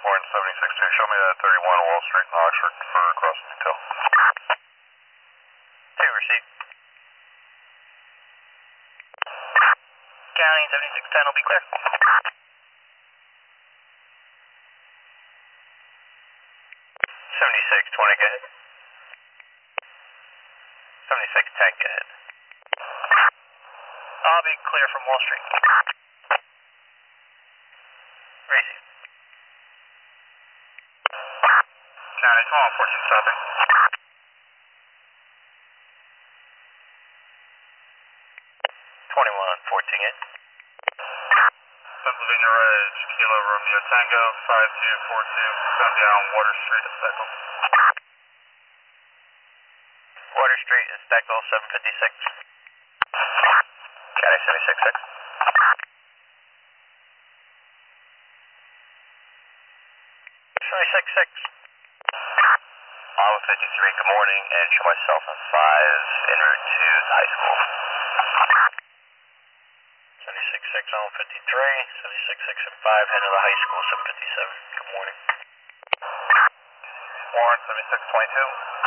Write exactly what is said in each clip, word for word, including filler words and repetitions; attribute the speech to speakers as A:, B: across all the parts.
A: Warren seventy-six two, show me that thirty-one Wall Street in Oxford for crossing detail.
B: Two, receipt. County seventy-six ten will be clear. seventy-six twenty, go ahead. seventy-six ten, go ahead. I'll be clear from Wall Street. Receive.
A: County twenty-one fourteen stopping.
B: twenty-one fourteen, in.
A: Pennsylvania Ridge, Kilo Romeo Tango, five two four two, come down Water Street at Steckle.
B: Water Street at Steckle, seven fifty-six. County seventy-six six. seventy-six six. Alpha fifty-three, good morning, and show myself in five, en route to the high school. seventy-six six on fifty-three, seventy-six six and five, head to the high school, seven fifty-seven. Good morning.
A: Warren seventy-six twenty-two.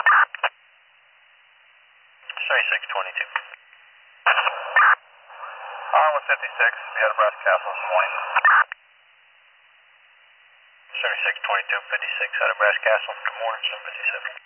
B: seventy-six twenty-two.
A: On with fifty-six, we had a Brass Castle this morning.
B: seventy-six twenty-two, fifty-six out of Brass Castle. Good morning, seven fifty-seven.